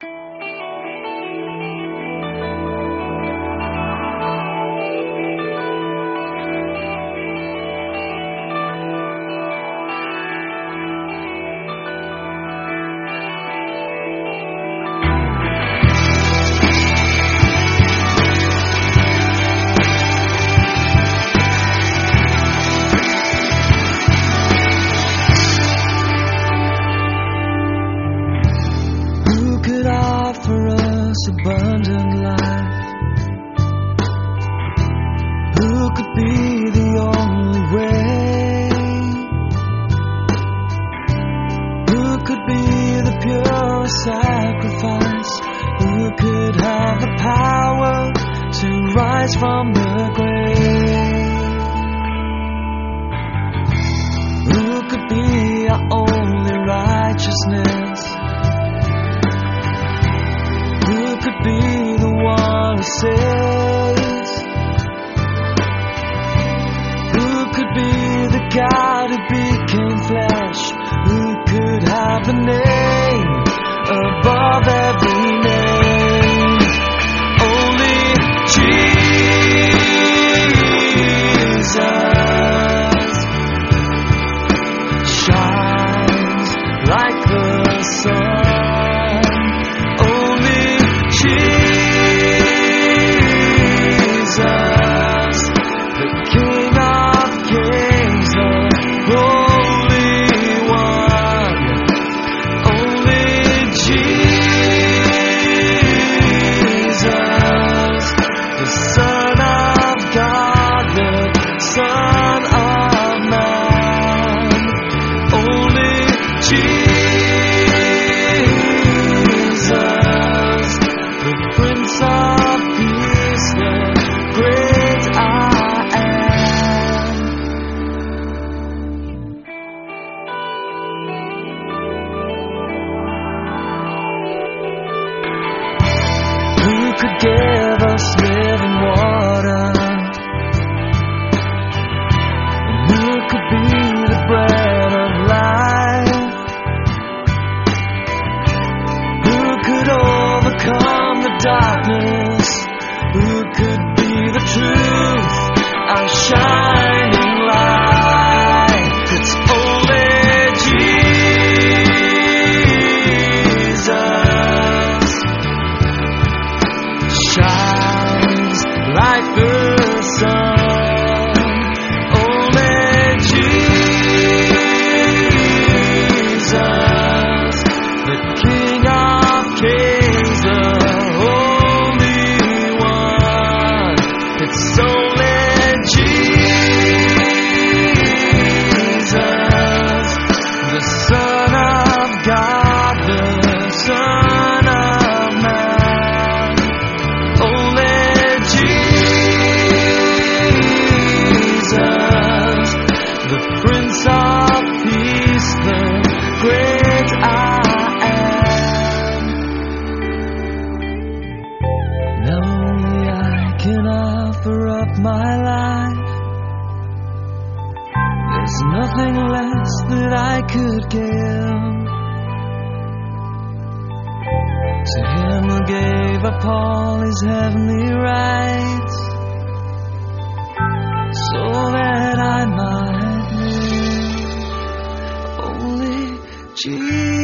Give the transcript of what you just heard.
Abundant life. Who could be the only way? Who could be the purest sacrifice? Who could have the power to rise from the grave? Who could be our only righteousness? Who could be the one who saves? Who could be the God who became flesh? Who could have the name above every name? Only Jesus shines like the sun. Could give us living water? And who could be the bread of life? Who could overcome the darkness? Who could be the truth, our shining light? It's only Jesus shines like the sun. Only Jesus, the King of Kings, the Holy One. It's only Jesus, the Son of God, the Son of Man. Only Jesus, the Prince of Peace, the great I am. Now only I can offer up my life. There's nothing less that I could give. To him who gave up all his heavenly rights, so that I might live. Only Jesus.